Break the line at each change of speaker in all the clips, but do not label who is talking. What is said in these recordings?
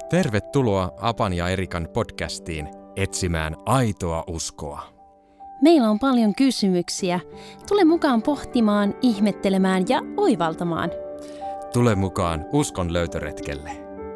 Tervetuloa Apan ja Erikan podcastiin etsimään aitoa uskoa.
Meillä on paljon kysymyksiä. Tule mukaan pohtimaan, ihmettelemään ja oivaltamaan.
Tule mukaan uskon löytöretkelle.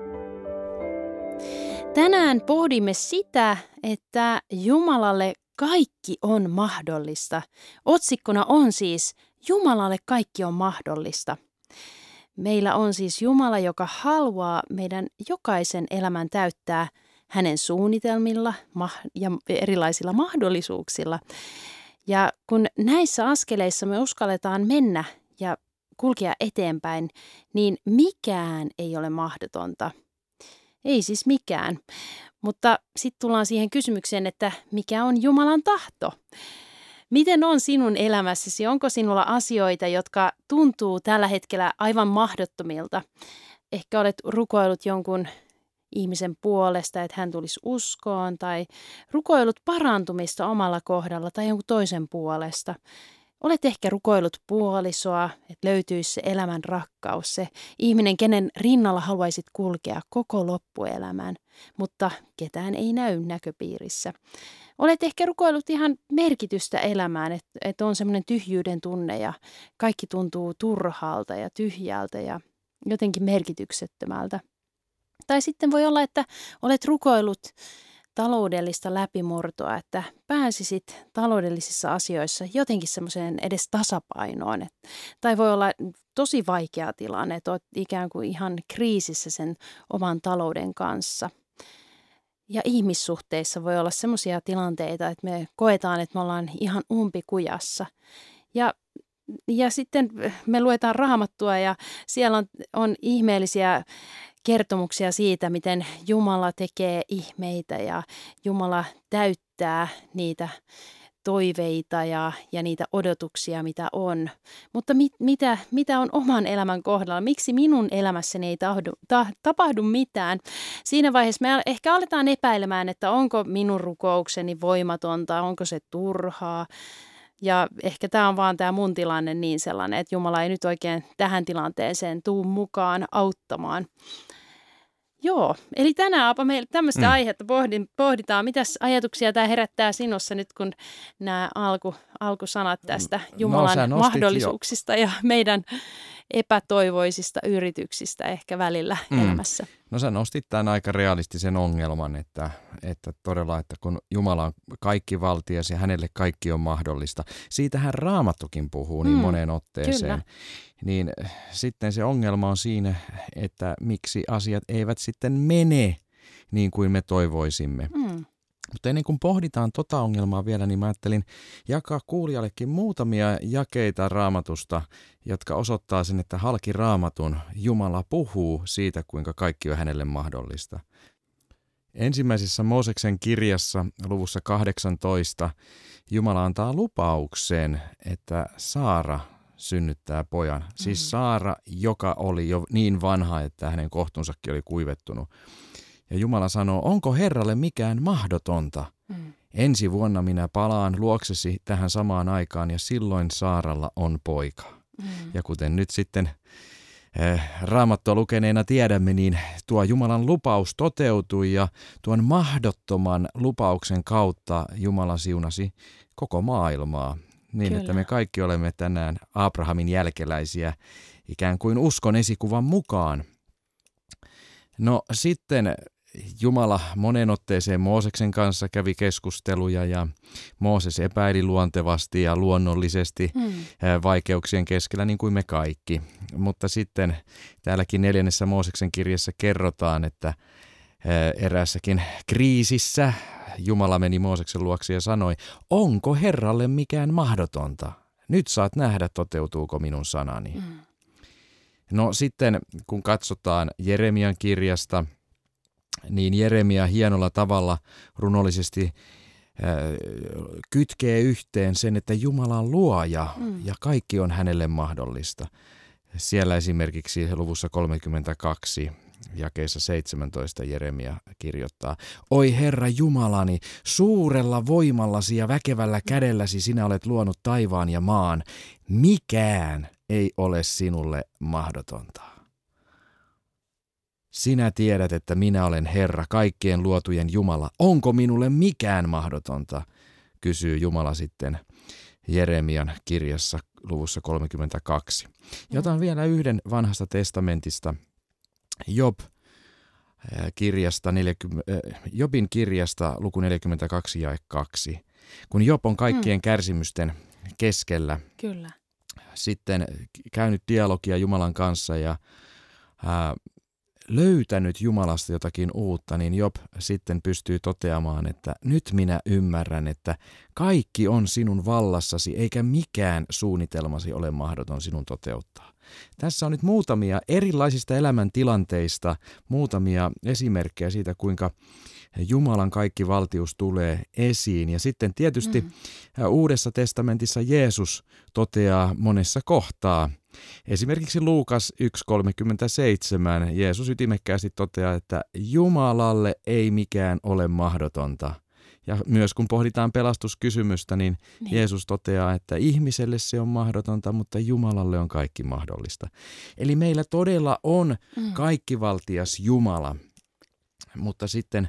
Tänään pohdimme sitä, että Jumalalle kaikki on mahdollista. Otsikkona on siis Jumalalle kaikki on mahdollista. Meillä on siis Jumala, joka haluaa meidän jokaisen elämän täyttää hänen suunnitelmilla ja erilaisilla mahdollisuuksilla. Ja kun näissä askeleissa me uskalletaan mennä ja kulkea eteenpäin, niin mikään ei ole mahdotonta. Ei siis mikään. Mutta sitten tullaan siihen kysymykseen, että mikä on Jumalan tahto? Miten on sinun elämässäsi? Onko sinulla asioita, jotka tuntuu tällä hetkellä aivan mahdottomilta? Ehkä olet rukoillut jonkun ihmisen puolesta, että hän tulisi uskoon, tai rukoillut parantumista omalla kohdalla tai jonkun toisen puolesta. Olet ehkä rukoillut puolisoa, että löytyisi se elämän rakkaus, se ihminen, kenen rinnalla haluaisit kulkea koko loppuelämän, mutta ketään ei näy näköpiirissä. Olet ehkä rukoillut ihan merkitystä elämään, että on semmoinen tyhjyyden tunne ja kaikki tuntuu turhalta ja tyhjältä ja jotenkin merkityksettömältä. Tai sitten voi olla, että olet rukoillut taloudellista läpimurtoa, että pääsisit taloudellisissa asioissa jotenkin semmoiseen edes tasapainoon. Tai voi olla tosi vaikea tilanne, että olet ikään kuin ihan kriisissä sen oman talouden kanssa. Ja ihmissuhteissa voi olla semmoisia tilanteita, että me koetaan, että me ollaan ihan umpikujassa. Ja sitten me luetaan Raamattua ja siellä on ihmeellisiä kertomuksia siitä, miten Jumala tekee ihmeitä ja Jumala täyttää niitä toiveita ja niitä odotuksia, mitä on. Mutta mitä on oman elämän kohdalla? Miksi minun elämässäni ei tapahdu mitään? Siinä vaiheessa me ehkä aletaan epäilemään, että onko minun rukoukseni voimatonta, onko se turhaa. Ja ehkä tämä on vaan tämä mun tilanne niin sellainen, että Jumala ei nyt oikein tähän tilanteeseen tuu mukaan auttamaan. Joo, eli tänään Apa meillä tämmöistä aihetta pohditaan. Mitäs ajatuksia tämä herättää sinussa nyt, kun nämä alkusanat tästä Jumalan mahdollisuuksista ja meidän epätoivoisista yrityksistä ehkä välillä elämässä?
No sä nostit tämän aika realistisen ongelman, että todella, että kun Jumala on kaikki valtias ja hänelle kaikki on mahdollista. Siitähän Raamattukin puhuu niin moneen otteeseen.
Kyllä.
Niin sitten se ongelma on siinä, että miksi asiat eivät sitten mene niin kuin me toivoisimme. Mutta ennen kuin pohditaan tota ongelmaa vielä, niin mä ajattelin jakaa kuulijallekin muutamia jakeita Raamatusta, jotka osoittaa sen, että halki Raamatun Jumala puhuu siitä, kuinka kaikki on hänelle mahdollista. Ensimmäisessä Mooseksen kirjassa luvussa 18 Jumala antaa lupauksen, että Saara synnyttää pojan. Siis Saara, joka oli jo niin vanha, että hänen kohtunsakin oli kuivettunut. Ja Jumala sanoo, onko Herralle mikään mahdotonta? Ensi vuonna minä palaan luoksesi tähän samaan aikaan ja silloin Saaralla on poika. Ja kuten nyt sitten Raamattua lukeneena tiedämme, niin tuo Jumalan lupaus toteutui ja tuon mahdottoman lupauksen kautta Jumala siunasi koko maailmaa. Niin, Kyllä. Että me kaikki olemme tänään Abrahamin jälkeläisiä ikään kuin uskon esikuvan mukaan. No sitten Jumala monen otteeseen Mooseksen kanssa kävi keskusteluja ja Mooses epäili luontevasti ja luonnollisesti vaikeuksien keskellä niin kuin me kaikki. Mutta sitten täälläkin 4. Mooseksen kirjassa kerrotaan, että eräässäkin kriisissä Jumala meni Mooseksen luokse ja sanoi, onko Herralle mikään mahdotonta? Nyt saat nähdä, toteutuuko minun sanani. No sitten kun katsotaan Jeremian kirjasta, niin Jeremia hienolla tavalla runollisesti kytkee yhteen sen, että Jumala on luoja ja kaikki on hänelle mahdollista. Siellä esimerkiksi luvussa 32 jakeessa 17 Jeremia kirjoittaa, oi Herra Jumalani, suurella voimallasi ja väkevällä kädelläsi sinä olet luonut taivaan ja maan. Mikään ei ole sinulle mahdotonta. Sinä tiedät, että minä olen Herra, kaikkien luotujen Jumala. Onko minulle mikään mahdotonta? Kysyy Jumala sitten Jeremian kirjassa luvussa 32. Ja otan vielä yhden vanhasta testamentista, Jobin kirjasta luku 42 jae 2. Kun Job on kaikkien kärsimysten keskellä,
Kyllä.
sitten käynyt dialogia Jumalan kanssa ja löytänyt Jumalasta jotakin uutta, niin Job sitten pystyy toteamaan, että nyt minä ymmärrän, että kaikki on sinun vallassasi, eikä mikään suunnitelmasi ole mahdoton sinun toteuttaa. Tässä on nyt muutamia erilaisista elämäntilanteista, muutamia esimerkkejä siitä, kuinka Jumalan kaikki valtius tulee esiin. Ja sitten tietysti Uudessa testamentissa Jeesus toteaa monessa kohtaa. Esimerkiksi Luukas 1.37 Jeesus ytimekkäästi toteaa, että Jumalalle ei mikään ole mahdotonta. Ja myös kun pohditaan pelastuskysymystä, niin Jeesus toteaa, että ihmiselle se on mahdotonta, mutta Jumalalle on kaikki mahdollista. Eli meillä todella on kaikkivaltias Jumala. Mutta sitten,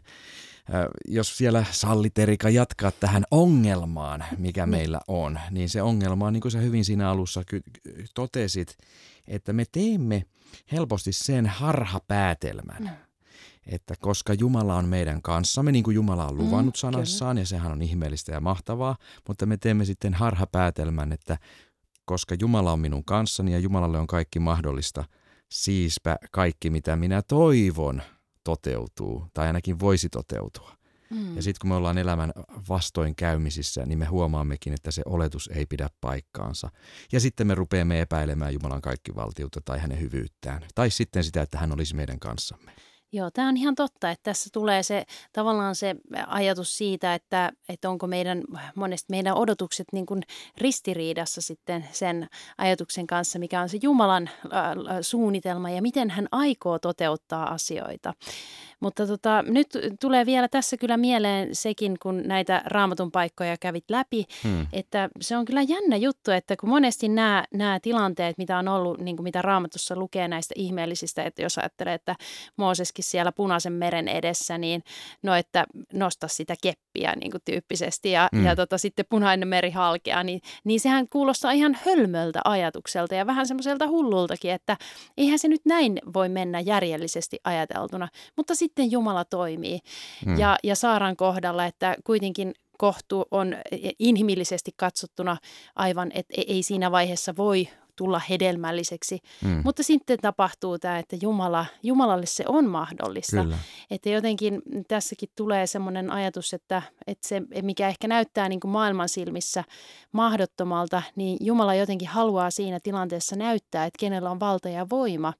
jos siellä sallit Erika jatkaa tähän ongelmaan, mikä meillä on, niin se ongelma on, niin kuin sä hyvin siinä alussa totesit, että me teemme helposti sen harhapäätelmän, että koska Jumala on meidän kanssamme, niin kuin Jumala on luvannut sanassaan, ja sehän on ihmeellistä ja mahtavaa, mutta me teemme sitten harhapäätelmän, että koska Jumala on minun kanssani ja Jumalalle on kaikki mahdollista, siispä kaikki mitä minä toivon toteutuu, tai ainakin voisi toteutua. Ja sitten kun me ollaan elämän vastoinkäymisissä, niin me huomaammekin, että se oletus ei pidä paikkaansa. Ja sitten me rupeamme epäilemään Jumalan kaikkivaltiutta tai hänen hyvyyttään. Tai sitten sitä, että hän olisi meidän kanssamme.
Joo, tämä on ihan totta, että tässä tulee se tavallaan se ajatus siitä, että onko monesti meidän odotukset niin kuin ristiriidassa sitten sen ajatuksen kanssa, mikä on se Jumalan suunnitelma ja miten hän aikoo toteuttaa asioita. Mutta nyt tulee vielä tässä kyllä mieleen sekin, kun näitä Raamatun paikkoja kävit läpi, että se on kyllä jännä juttu, että kun monesti nämä tilanteet, mitä on ollut, niin kuin mitä Raamatussa lukee näistä ihmeellisistä, että jos ajattelee, että Mooseskin siellä Punaisen meren edessä, niin että nosta sitä keppiä niin kuin tyyppisesti ja sitten Punainen meri halkeaa, niin sehän kuulostaa ihan hölmöltä ajatukselta ja vähän semmoiselta hullultakin, että eihän se nyt näin voi mennä järjellisesti ajateltuna, mutta sitten Jumala toimii. Ja Saaran kohdalla, että kuitenkin kohtu on inhimillisesti katsottuna aivan, että ei siinä vaiheessa voi tulla hedelmälliseksi. Mutta sitten tapahtuu tämä, että Jumalalle se on mahdollista. Kyllä. Että jotenkin tässäkin tulee semmoinen ajatus, että se, mikä ehkä näyttää niin kuin maailman silmissä mahdottomalta, niin Jumala jotenkin haluaa siinä tilanteessa näyttää, että kenellä on valta ja voima.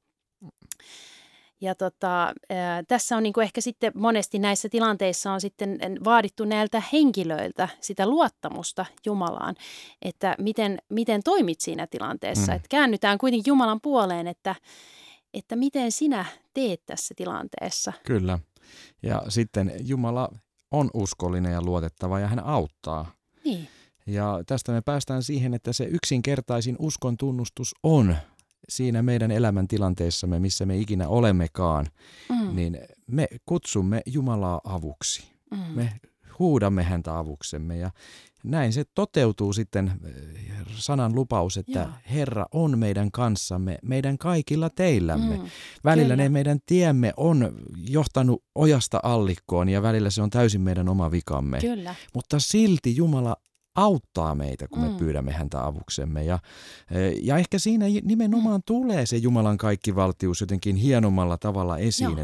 Ja tässä on niin kuin ehkä sitten monesti näissä tilanteissa on sitten vaadittu näiltä henkilöiltä sitä luottamusta Jumalaan, että miten toimit siinä tilanteessa. Että käännytään kuitenkin Jumalan puoleen, että miten sinä teet tässä tilanteessa.
Kyllä. Ja sitten Jumala on uskollinen ja luotettava ja hän auttaa.
Niin.
Ja tästä me päästään siihen, että se yksinkertaisin uskon tunnustus on siinä meidän elämäntilanteessamme, missä me ikinä olemmekaan, niin me kutsumme Jumalaa avuksi. Me huudamme häntä avuksemme ja näin se toteutuu sitten sanan lupaus, että Herra on meidän kanssamme, meidän kaikilla teillämme. Välillä ne meidän tiemme on johtanut ojasta allikkoon ja välillä se on täysin meidän oma vikamme.
Kyllä.
Mutta silti Jumala auttaa meitä, kun me pyydämme häntä avuksemme. Ja ehkä siinä nimenomaan tulee se Jumalan kaikkivaltius jotenkin hienommalla tavalla esiin,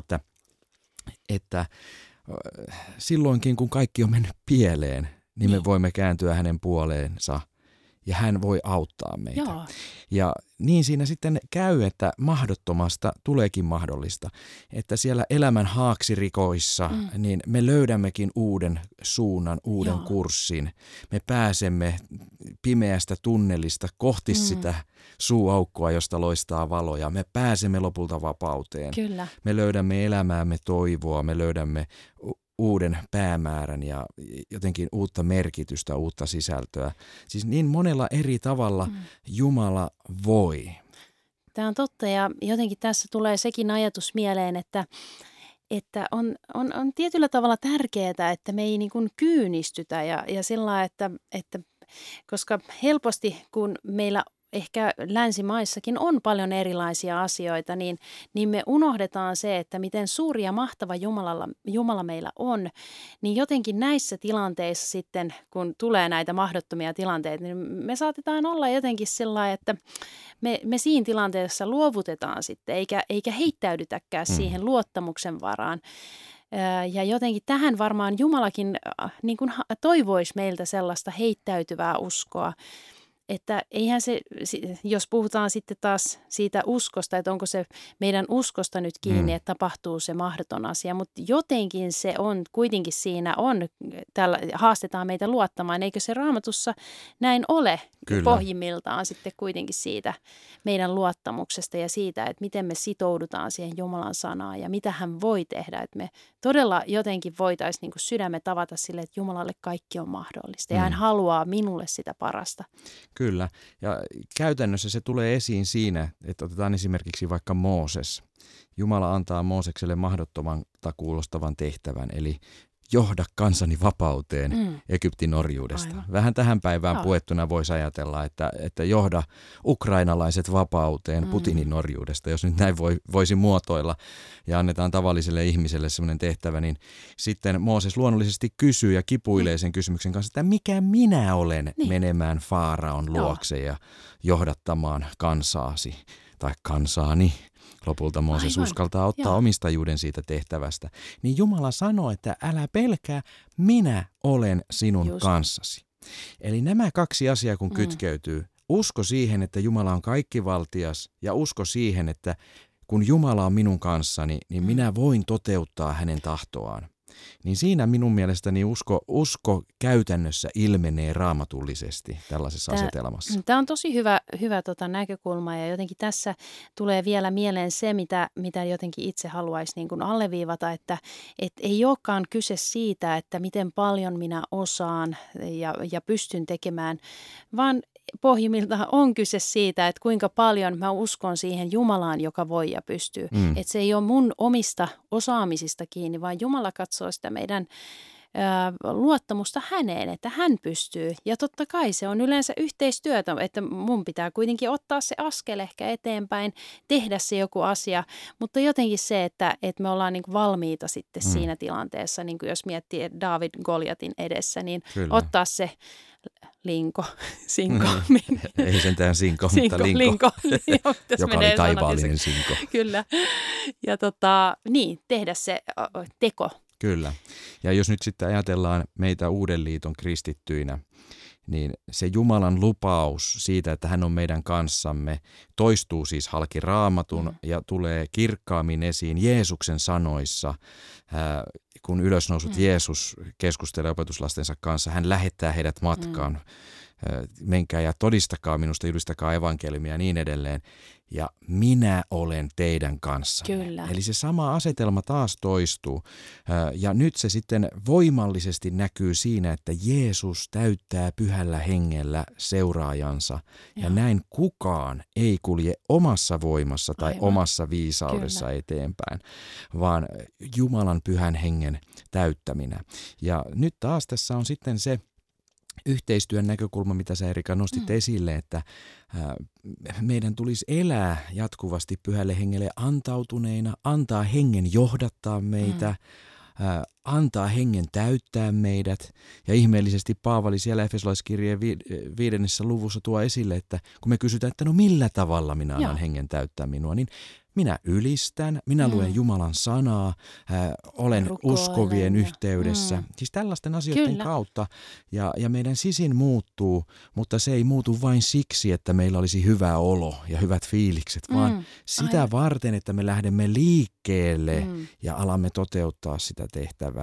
että silloinkin kun kaikki on mennyt pieleen, niin me voimme kääntyä hänen puoleensa ja hän voi auttaa meitä.
Joo.
Ja niin siinä sitten käy, että mahdottomasta tuleekin mahdollista, että siellä elämän haaksirikoissa niin me löydämmekin uuden suunnan, uuden kurssin. Me pääsemme pimeästä tunnelista kohti sitä suuaukkoa, josta loistaa valoja. Me pääsemme lopulta vapauteen.
Kyllä.
Me löydämme elämäämme toivoa, me löydämme uuden päämäärän ja jotenkin uutta merkitystä, uutta sisältöä. Siis niin monella eri tavalla Jumala voi.
Tämä on totta ja jotenkin tässä tulee sekin ajatus mieleen, että on tietyllä tavalla tärkeää, että me ei niin kuin kyynistytä ja sillä lailla, että koska helposti kun meillä ehkä länsimaissakin on paljon erilaisia asioita, niin me unohdetaan se, että miten suuri ja mahtava Jumala meillä on, niin jotenkin näissä tilanteissa sitten, kun tulee näitä mahdottomia tilanteita, niin me saatetaan olla jotenkin sellainen, että me siinä tilanteessa luovutetaan sitten, eikä heittäydytäkään siihen luottamuksen varaan. Ja jotenkin tähän varmaan Jumalakin niin kuin toivoisi meiltä sellaista heittäytyvää uskoa. Että eihän se, jos puhutaan sitten taas siitä uskosta, että onko se meidän uskosta nyt kiinni, että tapahtuu se mahdoton asia, mutta jotenkin se on, kuitenkin siinä on, haastetaan meitä luottamaan, eikö se Raamatussa näin ole? Kyllä. Pohjimmiltaan sitten kuitenkin siitä meidän luottamuksesta ja siitä, että miten me sitoudutaan siihen Jumalan sanaan ja mitä hän voi tehdä, että me todella jotenkin voitaisiin niin kuin sydämet avata sille, että Jumalalle kaikki on mahdollista ja hän haluaa minulle sitä parasta.
Kyllä, ja käytännössä se tulee esiin siinä, että otetaan esimerkiksi vaikka Mooses. Jumala antaa Moosekselle mahdottomalta kuulostavan tehtävän, eli johda kansani vapauteen Egyptin orjuudesta. Aivan. Vähän tähän päivään puettuna voisi ajatella, että johda ukrainalaiset vapauteen Putinin orjuudesta, jos nyt näin voisi muotoilla ja annetaan tavalliselle ihmiselle sellainen tehtävä, niin sitten Mooses luonnollisesti kysyy ja kipuilee sen kysymyksen kanssa, että mikä minä olen menemään Faaraon luokse ja johdattamaan kansaasi tai kansaani. Lopulta Mooses uskaltaa ottaa omistajuuden siitä tehtävästä. Niin Jumala sanoo, että älä pelkää, minä olen sinun kanssasi. Eli nämä kaksi asiaa kun kytkeytyy, usko siihen, että Jumala on kaikkivaltias ja usko siihen, että kun Jumala on minun kanssani, niin minä voin toteuttaa hänen tahtoaan. Niin siinä minun mielestäni usko käytännössä ilmenee raamatullisesti tällaisessa asetelmassa.
Tämä on tosi hyvä näkökulma ja jotenkin tässä tulee vielä mieleen se, mitä jotenkin itse haluaisi niin kuin alleviivata, että ei olekaan kyse siitä, että miten paljon minä osaan ja pystyn tekemään, vaan pohjimmiltaan on kyse siitä, että kuinka paljon mä uskon siihen Jumalaan, joka voi ja pystyy. Että se ei ole mun omista osaamisista kiinni, vaan Jumala katsoo sitä meidän luottamusta häneen, että hän pystyy. Ja totta kai se on yleensä yhteistyötä, että mun pitää kuitenkin ottaa se askel ehkä eteenpäin, tehdä se joku asia, mutta jotenkin se, että me ollaan niin kuin valmiita sitten siinä tilanteessa, niin kuin jos miettii Daavid Goljatin edessä, niin kyllä. Ottaa se sinko.
Ei sentään sinko, mutta linko. Joka oli taivaallinen sinko.
Kyllä. Ja tehdä se teko.
Kyllä. Ja jos nyt sitten ajatellaan meitä Uuden liiton kristittyinä, niin se Jumalan lupaus siitä, että hän on meidän kanssamme, toistuu siis halki Raamatun ja tulee kirkkaammin esiin Jeesuksen sanoissa. Kun ylösnousut Jeesus keskustelee opetuslastensa kanssa, hän lähettää heidät matkaan. Menkää ja todistakaa minusta, julistakaa evankeliumia ja niin edelleen. Ja minä olen teidän kanssanne.
Kyllä.
Eli se sama asetelma taas toistuu. Ja nyt se sitten voimallisesti näkyy siinä, että Jeesus täyttää pyhällä hengellä seuraajansa. Ja näin kukaan ei kulje omassa voimassa tai omassa viisaudessa eteenpäin, vaan Jumalan pyhän hengen täyttäminä. Ja nyt taas tässä on sitten se yhteistyön näkökulma, mitä sä Erika nostit esille, että meidän tulisi elää jatkuvasti pyhälle hengelle antautuneina, antaa hengen johdattaa meitä, antaa hengen täyttää meidät. Ja ihmeellisesti Paavali siellä Efesolaiskirjeen 5. luvussa tuo esille, että kun me kysytään, että no millä tavalla minä annan hengen täyttää minua, niin minä ylistän, minä luen Jumalan sanaa, olen uskovien yhteydessä. Siis tällaisten asioiden kautta ja meidän sisin muuttuu, mutta se ei muutu vain siksi, että meillä olisi hyvä olo ja hyvät fiilikset, vaan sitä varten, että me lähdemme liikkeelle ja alamme toteuttaa sitä tehtävää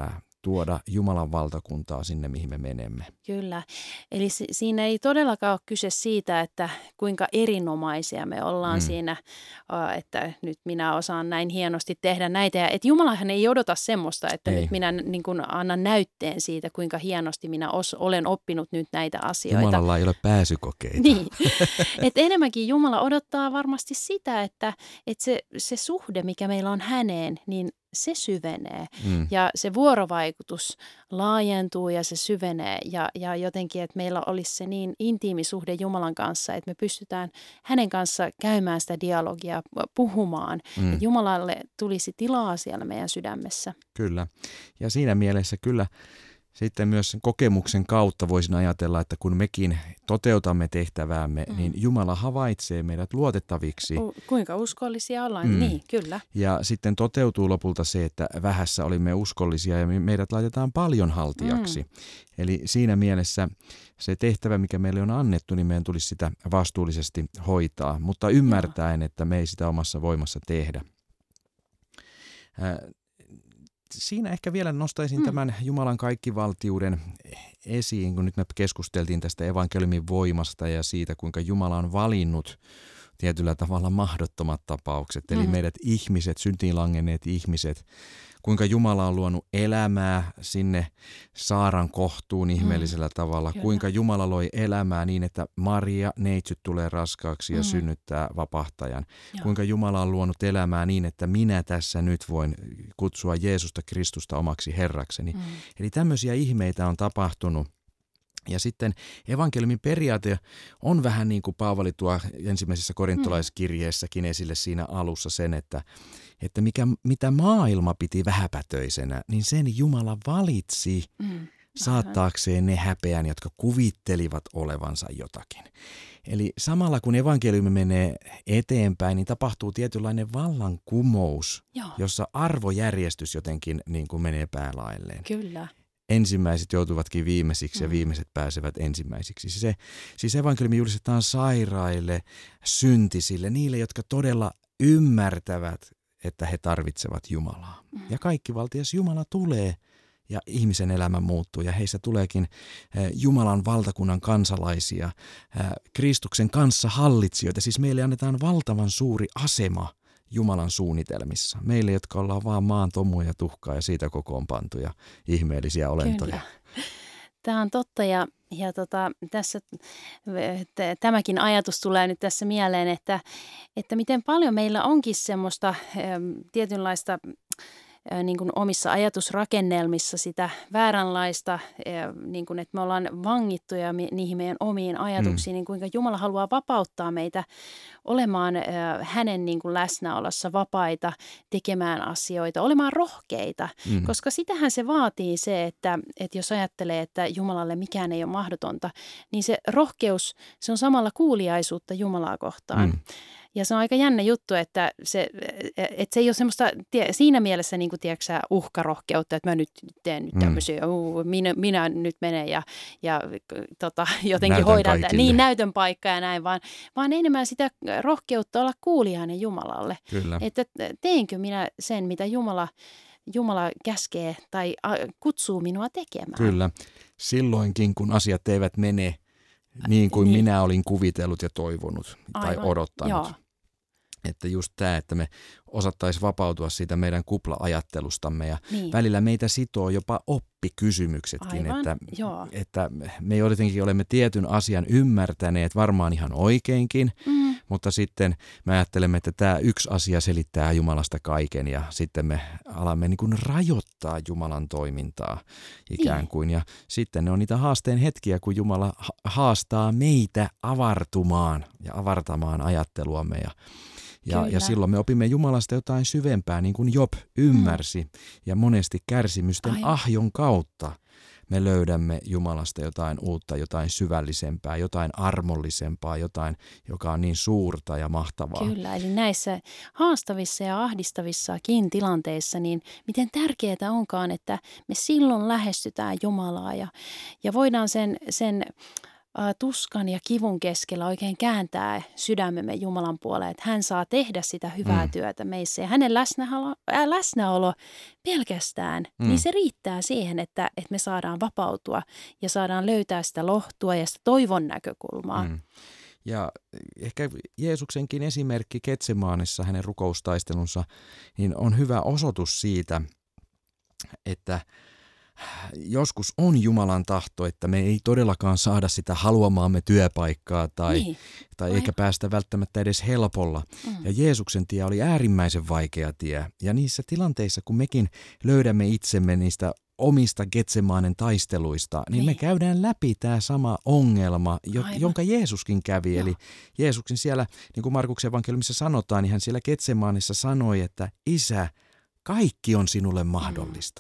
tuoda Jumalan valtakuntaa sinne, mihin me menemme.
Kyllä. Eli siinä ei todellakaan ole kyse siitä, että kuinka erinomaisia me ollaan siinä, että nyt minä osaan näin hienosti tehdä näitä. Ja että Jumalahan ei odota semmoista, että nyt minä niin kuin annan näytteen siitä, kuinka hienosti minä olen oppinut nyt näitä asioita.
Jumalalla ei ole pääsykokeita.
Niin. Että enemmänkin Jumala odottaa varmasti sitä, että se suhde, mikä meillä on häneen, niin se syvenee ja se vuorovaikutus laajentuu ja se syvenee ja jotenkin, että meillä olisi se niin intiimi suhde Jumalan kanssa, että me pystytään hänen kanssa käymään sitä dialogia, puhumaan. Että Jumalalle tulisi tilaa siellä meidän sydämessä.
Kyllä. Ja siinä mielessä kyllä sitten myös sen kokemuksen kautta voisin ajatella, että kun mekin toteutamme tehtäväämme, niin Jumala havaitsee meidät luotettaviksi.
Kuinka uskollisia ollaan? Niin, kyllä.
Ja sitten toteutuu lopulta se, että vähässä olimme uskollisia ja meidät laitetaan paljon haltijaksi. Eli siinä mielessä se tehtävä, mikä meille on annettu, niin meidän tulisi sitä vastuullisesti hoitaa, mutta ymmärtäen, että me ei sitä omassa voimassa tehdä. Siinä ehkä vielä nostaisin tämän Jumalan kaikkivaltiuden esiin, kun nyt me keskusteltiin tästä evankeliumin voimasta ja siitä, kuinka Jumala on valinnut tietyllä tavalla mahdottomat tapaukset, eli meidät ihmiset, syntiin langenneet ihmiset, kuinka Jumala on luonut elämää sinne Saaran kohtuun ihmeellisellä tavalla, kuinka Jumala loi elämää niin, että Maria, neitsyt, tulee raskaaksi ja synnyttää vapahtajan, kuinka Jumala on luonut elämää niin, että minä tässä nyt voin kutsua Jeesusta Kristusta omaksi Herrakseni. Eli tämmöisiä ihmeitä on tapahtunut. Ja sitten evankeliumin periaate on vähän niin kuin Paavali tuo ensimmäisessä korintolaiskirjeessäkin esille siinä alussa sen, että mitä maailma piti vähäpätöisenä, niin sen Jumala valitsi saattaakseen ne häpeän, jotka kuvittelivat olevansa jotakin. Eli samalla kun evankeliumi menee eteenpäin, niin tapahtuu tietynlainen vallankumous, jossa arvojärjestys jotenkin niin kuin menee päälailleen.
Kyllä.
Ensimmäiset joutuvatkin viimeisiksi ja viimeiset pääsevät ensimmäisiksi. Siis evankeliumi julistetaan sairaille, syntisille, niille, jotka todella ymmärtävät, että he tarvitsevat Jumalaa. Ja kaikkivaltias Jumala tulee ja ihmisen elämä muuttuu ja heistä tuleekin Jumalan valtakunnan kansalaisia, Kristuksen kanssa hallitsijoita. Siis meille annetaan valtavan suuri asema Jumalan suunnitelmissa. Meille, jotka ollaan vaan maan tomua ja tuhkaa ja siitä kokoonpantuja ihmeellisiä olentoja.
Kyllä. Tämä on totta ja tässä tämäkin ajatus tulee nyt tässä mieleen, että miten paljon meillä onkin semmoista tietynlaista niin kuin omissa ajatusrakennelmissa sitä vääränlaista, niin kuin, että me ollaan vangittuja niihin meidän omiin ajatuksiin, niin kuinka Jumala haluaa vapauttaa meitä olemaan hänen niin kuin läsnäolossa vapaita, tekemään asioita, olemaan rohkeita, koska sitähän se vaatii se, että jos ajattelee, että Jumalalle mikään ei ole mahdotonta, niin se rohkeus, se on samalla kuuliaisuutta Jumalaa kohtaan. Ja se on aika jännä juttu, että se ei ole semmoista siinä mielessä niin kuin tiedätkö, uhkarohkeutta, että mä nyt teen nyt tämmöisiä, minä nyt menen ja jotenkin
näytän
hoidan näytön paikkaa ja näin, vaan enemmän sitä rohkeutta olla kuulijainen Jumalalle.
Kyllä.
Että teenkö minä sen, mitä Jumala käskee tai kutsuu minua tekemään.
Kyllä. Silloinkin, kun asiat eivät mene niin kuin minä olin kuvitellut ja toivonut tai odottanut.
Joo.
Että just tämä, että me osattaisiin vapautua siitä meidän kupla-ajattelustamme ja välillä meitä sitoo jopa oppikysymyksetkin, että me jotenkin olemme tietyn asian ymmärtäneet varmaan ihan oikeinkin, mutta sitten me ajattelemme, että tämä yksi asia selittää Jumalasta kaiken ja sitten me alamme niin kuin rajoittaa Jumalan toimintaa ikään kuin ja sitten ne on niitä haasteen hetkiä, kun Jumala haastaa meitä avartumaan ja avartamaan ajatteluamme ja silloin me opimme Jumalasta jotain syvempää, niin kuin Job ymmärsi ja monesti kärsimysten ahjon kautta me löydämme Jumalasta jotain uutta, jotain syvällisempää, jotain armollisempaa, jotain, joka on niin suurta ja mahtavaa.
Kyllä, eli näissä haastavissa ja ahdistavissakin tilanteissa, niin miten tärkeää onkaan, että me silloin lähestytään Jumalaa ja voidaan sen tuskan ja kivun keskellä oikein kääntää sydämemme Jumalan puoleen, että hän saa tehdä sitä hyvää työtä meissä. Ja hänen läsnäolo pelkästään, niin se riittää siihen, että me saadaan vapautua ja saadaan löytää sitä lohtua ja sitä toivon näkökulmaa.
Ja ehkä Jeesuksenkin esimerkki Getsemaanessa, hänen rukoustaistelunsa, niin on hyvä osoitus siitä, että joskus on Jumalan tahto, että me ei todellakaan saada sitä haluamaamme työpaikkaa tai eikä päästä välttämättä edes helpolla. Ja Jeesuksen tie oli äärimmäisen vaikea tie. Ja niissä tilanteissa, kun mekin löydämme itsemme niistä omista Getsemaanen taisteluista, niin me käydään läpi tämä sama ongelma, jonka Jeesuskin kävi. Eli Jeesuksen siellä, niin kuin Markuksen evankeliumissa sanotaan, niin hän siellä Getsemaanissa sanoi, että Isä, kaikki on sinulle mahdollista.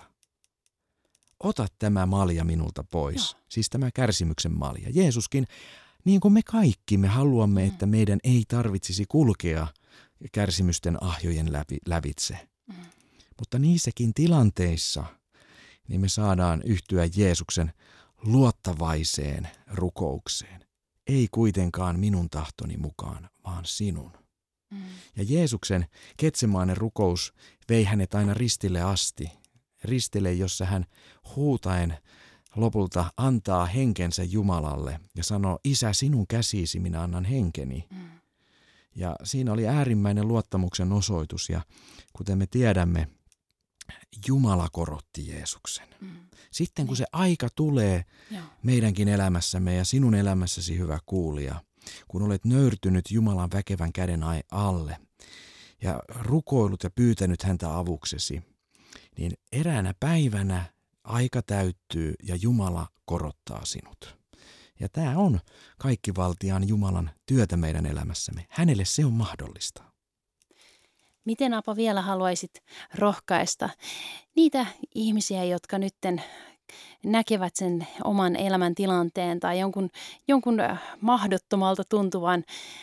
Ota tämä malja minulta pois, siis tämä kärsimyksen malja. Jeesuskin, niin kuin me kaikki, me haluamme, että meidän ei tarvitsisi kulkea kärsimysten ahjojen lävitse. Mutta niissäkin tilanteissa niin me saadaan yhtyä Jeesuksen luottavaiseen rukoukseen. Ei kuitenkaan minun tahtoni mukaan, vaan sinun. Ja Jeesuksen Getsemaanen rukous vei hänet aina ristille asti. Ristille, jossa hän huutaen lopulta antaa henkensä Jumalalle ja sanoo, Isä, sinun käsiisi minä annan henkeni. Ja siinä oli äärimmäinen luottamuksen osoitus ja kuten me tiedämme, Jumala korotti Jeesuksen. Sitten kun se aika tulee meidänkin elämässämme ja sinun elämässäsi, hyvä kuulija, kun olet nöyrtynyt Jumalan väkevän käden alle ja rukoillut ja pyytänyt häntä avuksesi, niin eräänä päivänä aika täyttyy ja Jumala korottaa sinut. Ja tämä on kaikkivaltiaan Jumalan työtä meidän elämässämme. Hänelle se on mahdollista.
Miten, Apa, vielä haluaisit rohkaista niitä ihmisiä, jotka nytten näkevät sen oman elämäntilanteen tai jonkun mahdottomalta tuntuvan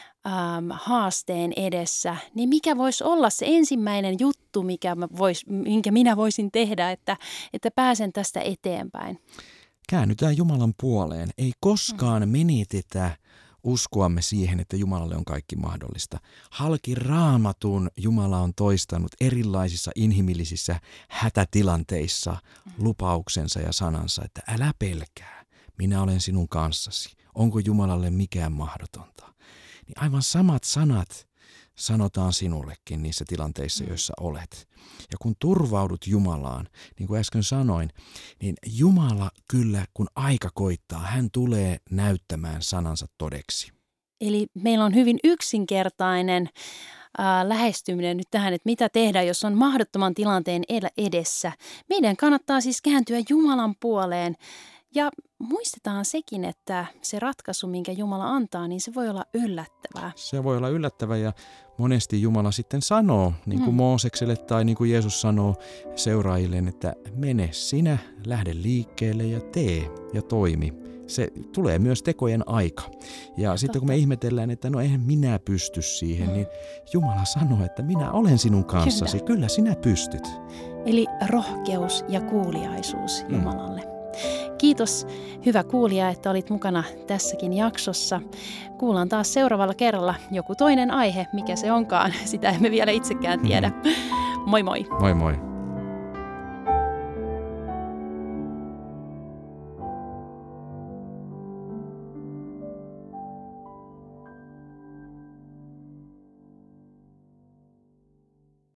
haasteen edessä, niin mikä voisi olla se ensimmäinen juttu, minkä minä voisin tehdä, että pääsen tästä eteenpäin?
Käännytään Jumalan puoleen. Ei koskaan menitetä uskoamme siihen, että Jumalalle on kaikki mahdollista. Halki Raamatun Jumala on toistanut erilaisissa inhimillisissä hätätilanteissa lupauksensa ja sanansa, että älä pelkää, minä olen sinun kanssasi. Onko Jumalalle mikään mahdotonta? Niin aivan samat sanat sanotaan sinullekin niissä tilanteissa, joissa olet. Ja kun turvaudut Jumalaan, niin kuin äsken sanoin, niin Jumala kyllä, kun aika koittaa, hän tulee näyttämään sanansa todeksi.
Eli meillä on hyvin yksinkertainen lähestyminen nyt tähän, että mitä tehdä, jos on mahdottoman tilanteen edessä. Meidän kannattaa siis kääntyä Jumalan puoleen. Ja muistetaan sekin, että se ratkaisu, minkä Jumala antaa, niin se voi olla yllättävää.
Se voi olla yllättävää ja monesti Jumala sitten sanoo, niin kuin Moosekselle tai niin kuin Jeesus sanoo seuraajilleen, että mene sinä, lähde liikkeelle ja tee ja toimi. Se tulee myös tekojen aika. Ja sitten kun me ihmetellään, että no eihän minä pysty siihen, niin Jumala sanoo, että minä olen sinun kanssasi. Kyllä sinä pystyt.
Eli rohkeus ja kuuliaisuus Jumalalle. Kiitos, hyvä kuulija, että olit mukana tässäkin jaksossa. Kuullaan taas seuraavalla kerralla joku toinen aihe, mikä se onkaan. Sitä emme vielä itsekään tiedä. Moi moi!
Moi moi!